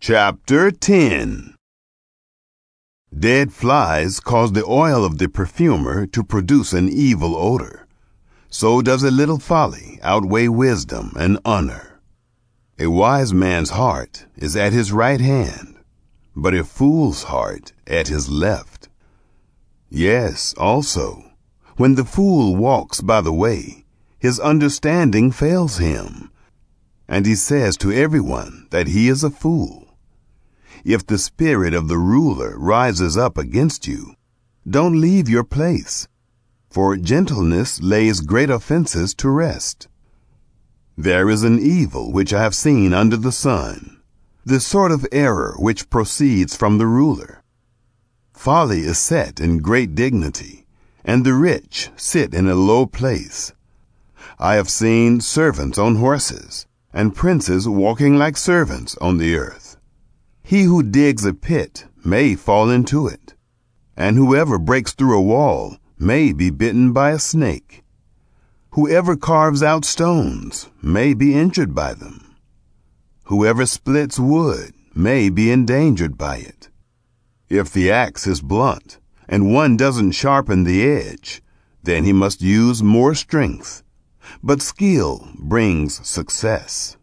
Chapter 10. Dead flies cause the oil of the perfumer to produce an evil odor. So does a little folly outweigh wisdom and honor. A wise man's heart is at his right hand, but a fool's heart at his left. Yes, also, when the fool walks by the way, his understanding fails him, and he says to everyone that he is a fool. If the spirit of the ruler rises up against you, don't leave your place, for gentleness lays great offenses to rest. There is an evil which I have seen under the sun, the sort of error which proceeds from the ruler. Folly is set in great dignity, and the rich sit in a low place. I have seen servants on horses, and princes walking like servants on the earth. He who digs a pit may fall into it, and whoever breaks through a wall may be bitten by a snake. Whoever carves out stones may be injured by them. Whoever splits wood may be endangered by it. If the axe is blunt and one doesn't sharpen the edge, then he must use more strength, but skill brings success.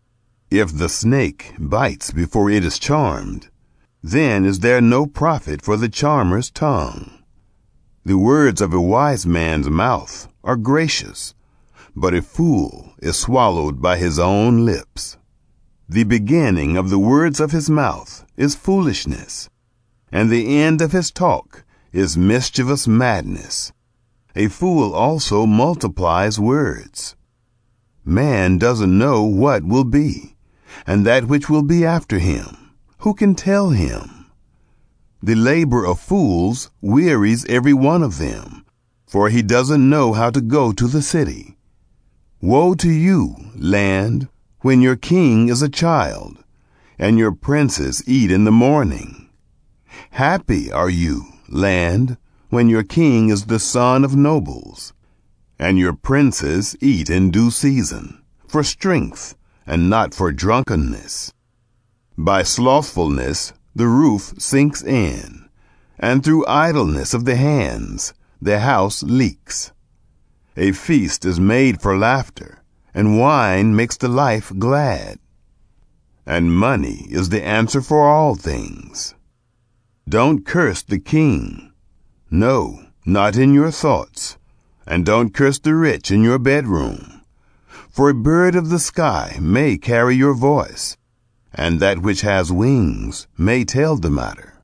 If the snake bites before it is charmed, then is there no profit for the charmer's tongue. The words of a wise man's mouth are gracious, but a fool is swallowed by his own lips. The beginning of the words of his mouth is foolishness, and the end of his talk is mischievous madness. A fool also multiplies words. Man doesn't know what will be, and that which will be after him, who can tell him? The labor of fools wearies every one of them, for he doesn't know how to go to the city. Woe to you, land, when your king is a child, and your princes eat in the morning. Happy are you, land, when your king is the son of nobles, and your princes eat in due season, for strength, and not for drunkenness. By slothfulness the roof sinks in, and through idleness of the hands the house leaks. A feast is made for laughter, and wine makes the life glad. And money is the answer for all things. Don't curse the king. No, not in your thoughts. And don't curse the rich in your bedroom. For a bird of the sky may carry your voice, and that which has wings may tell the matter.